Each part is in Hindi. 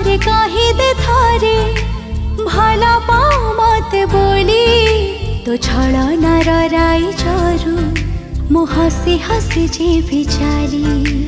मिछारे कही दे थारे भला पाओ मते बोली तो छड़ा न राई चरू मो हसी हसी जे बिचारी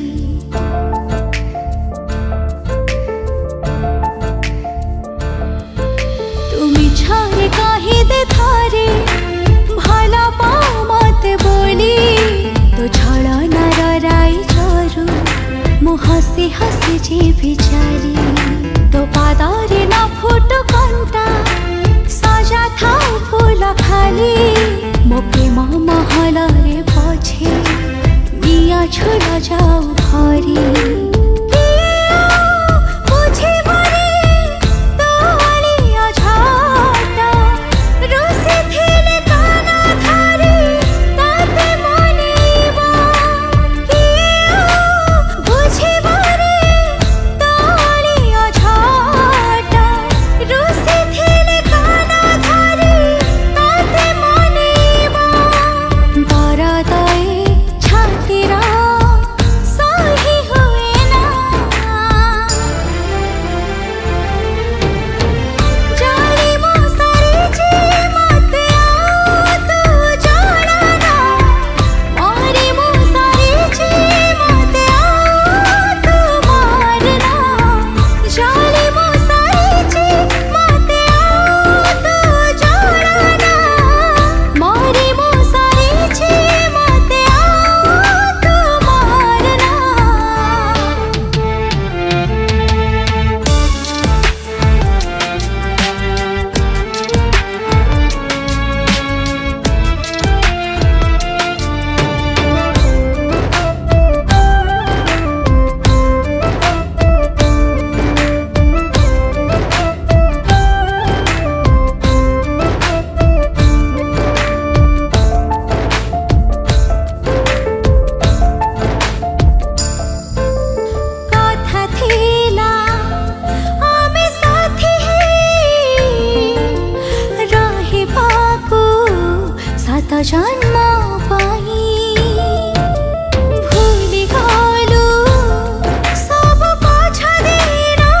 मिछारे कही दे थारे भला पाओ मते बोली तो छड़ा न राई चरू मो हसी हसी जे बिचारी तो पादारे न फुटो कंटा सजा थाउ फूल खाली मो प्रेम महल रे पछे निया छुड़ा जाऊ घरी जन्म पाई भूली गलु सब पछा देना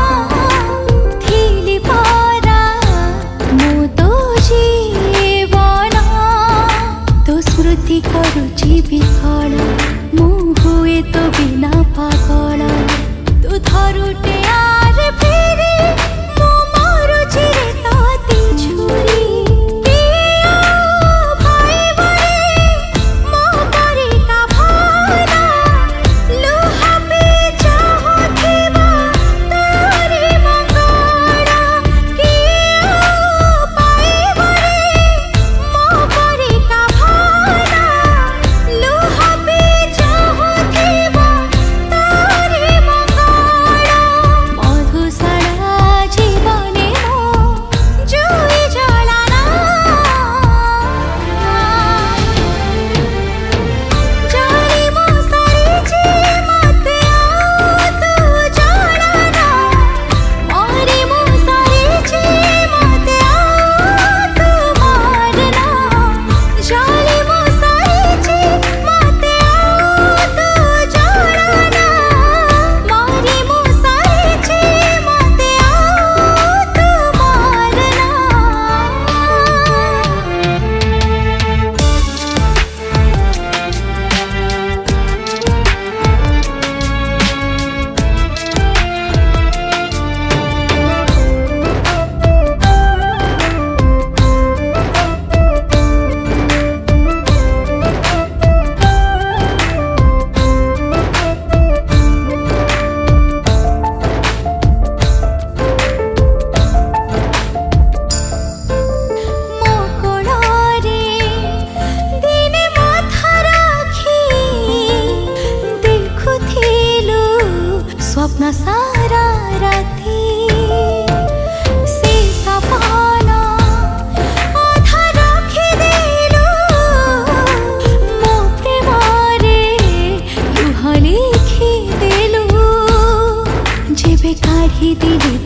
थिली परा मो तो जीवन तो स्मृति करुची विकल मु हुए तो बिना पागल तू धरुटे आरे फेरी मो मारुची रे ताती छुरी स्वप्न सारा राती से सपना आधा रखी देलु मो प्रेम रे लुह लिखी देलु जेबे काढ़ी देलु